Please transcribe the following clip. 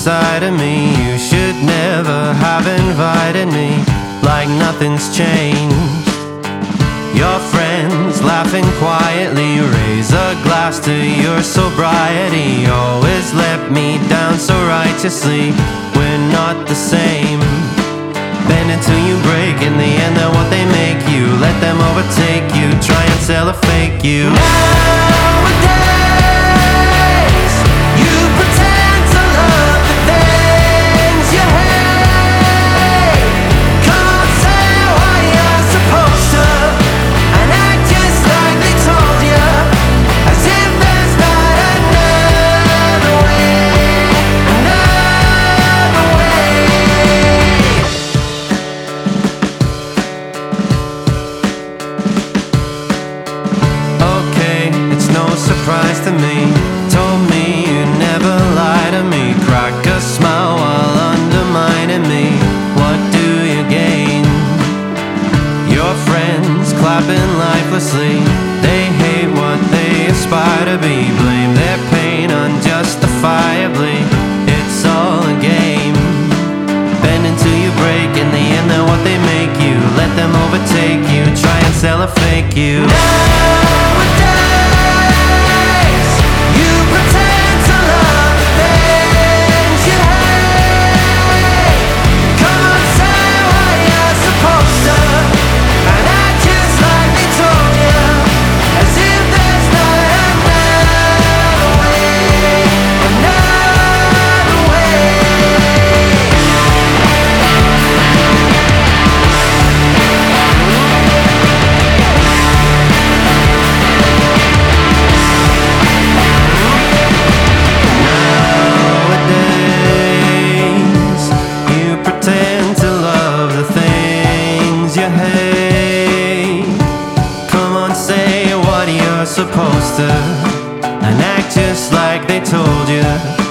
inside of me. You should never have invited me, like nothing's changed. Your friends laughing quietly raise a glass to your sobriety. Always let me down so righteously, we're not the same. Bend until you break, in the end they're what they make you. Let them overtake you, try and sell a fake you. Nowadays, you pretend to love the things you hate. Come on, say what you're supposed to, and act just like they told you, as if there's not another way, another way. Okay, it's no surprise to me. Told me you never lie to me. Crack a smile while undermining me. What do you gain? Your friends clapping lifelessly. They hate what they aspire to be. Blame their pain unjustifiably. It's all a game. Bend until you break, in the end they're what they make you. Let them overtake you, try and sell a fake you. Nowadays, you pretend to love the things you hate. Come on, say what you're supposed to, and act just like they told you, as if there's not another way, another way. Nowadays, you pretend to love the things you hate. Come on, say what you're supposed to, and act just like they told you.